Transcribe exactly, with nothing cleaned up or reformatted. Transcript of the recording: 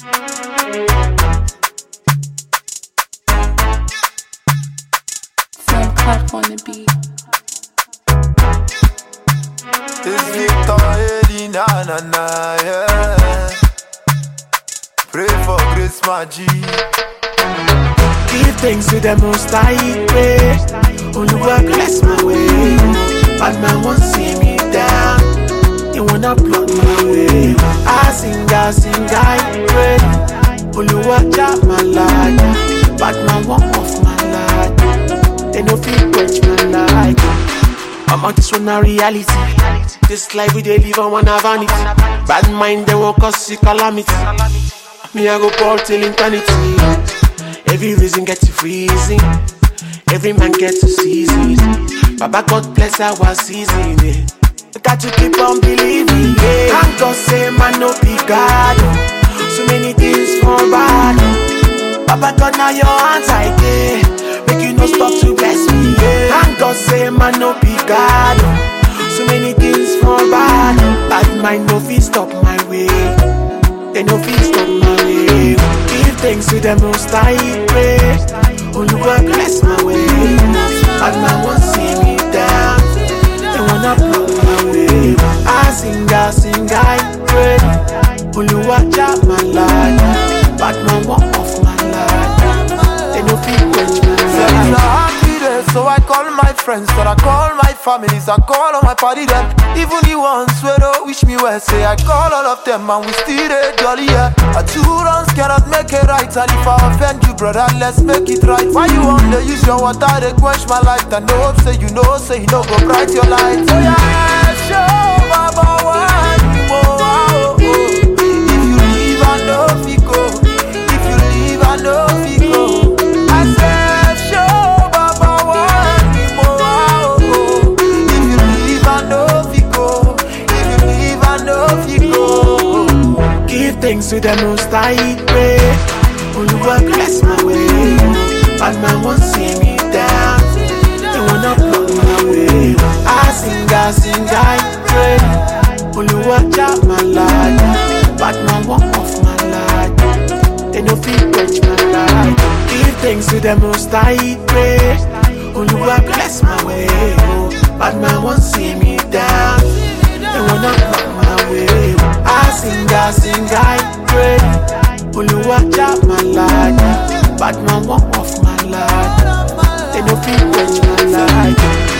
From Cut on the beat. It's Victor Eli, na na na, yeah. Pray for grace, my G. Give thanks to the most I pray. Oluwa bless my way. Bad man won't see me down. You wanna block my way. I sing, I sing, I pray. Oluwa jab my life. Bad man won't off my life. They no feel quench my life. I'm on this one a reality. This life we dey live on one vanity. Bad mind they won't cause you calamity. Me I go pour till eternity. Every reason gets a freezing. Every man gets a season. Baba God bless our season. Eh. Got to keep on believing. Yeah. Thank God say man no be God. So many things for bad. Baba God now your hands I get. Make you no stop to bless me. Yeah. Thank God say man no be God. So many things for bad. Bad mind no fit stop my way. They no fit stop my way. Give thanks to the most I pray. Oluwa bless my way. Bad man won't see me down. They wanna block my way. I sing, I sing, I pray. Oluwa jab my life. Bad man won't off my life. They no fit quench my life. So I call my friends, so I call my families, I call all my party them. Even the ones who don't wish me well, say I call all of them and we still dey jolly, yeah. A two runs cannot make it right, and if I offend you, brother, let's make it right. Why you want to use your water, they quench my life, and no hope, say you know, say you know, go bright your light. So yeah, show Baba one more, oh, oh. If you leave, I know if you go. If you leave, I know if you go. I said, show thanks to the most I pray. Oluwa bless my way. Bad man won't see me down. They wanna block my way. I sing, I sing, I pray. Oluwa jab my life. Bad man won't off my life. They no fit quench my life. Give thanks to the most I pray. Oluwa bless my way. Bad man won't see me down. They wanna block my way. I sing, I sing, I pray. Oluwa jab my life. Bad man won't off my life. They no fit quench my life.